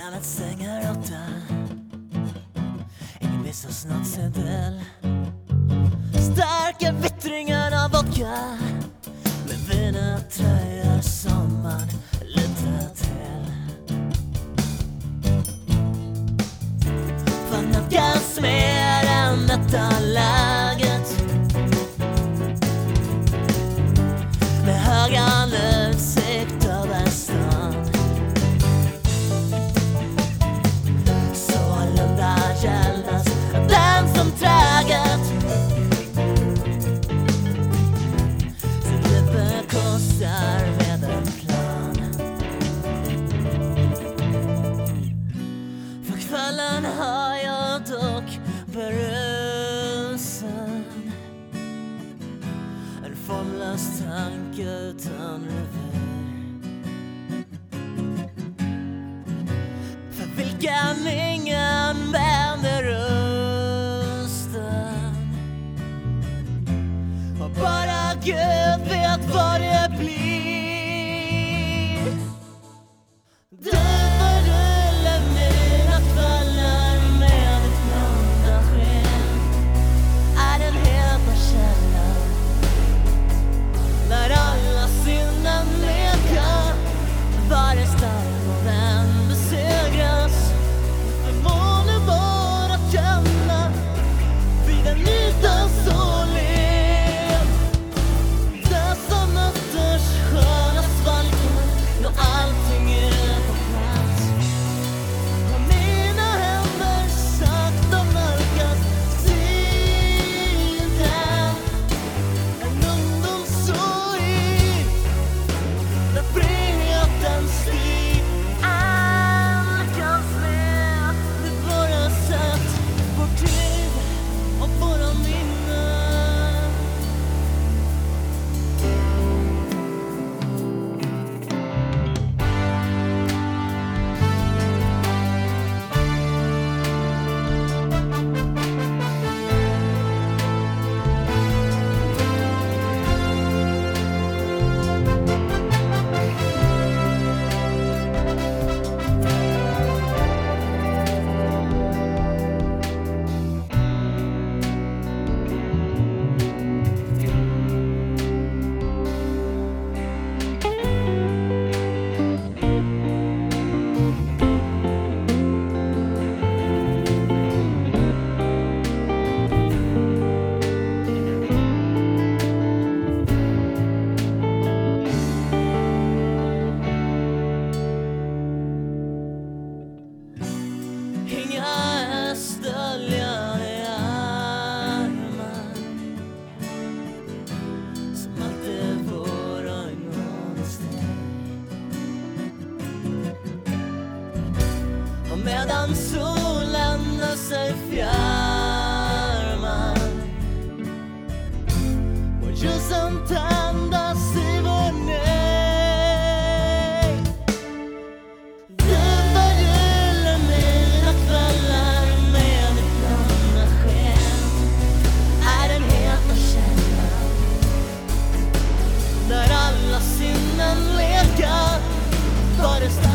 Benet stänger 8. Ingen vistas något sedel. Starka vittringar av vodka med vinet tröjor som man litat till. För nödgas mer än detta läget med höga utsikt över stan. Sålunda gäldas den som träget sitt liv bekostar med en plan. För kvällen har jag dock berusen, en formlös tanke utan revir, för vilken ingen vänder rösten. Och bara Gud vet vad det blir. Du förgyller mina kvällar med ditt blonda sken. Är den heta källan där alla sinnen lekar. Varje stark och vän besegras. Förmånen var att känna vid en yta så len. Där som mötters sköna svalkar då allting är på plats. Och mina händer sakta nalkas tiden. En ungdomssorg där friheten styr. Allt kan med det bara sätt vår tid och våra minnen. Inga stöljare i armar som alltid våra någonsteg. Och medan solen sig fjärmar och ljusen tändas i vår nej. Du förgyller mina kvällar med ditt blonda sken. Är den heta källan där alla sinnen lekar. Var det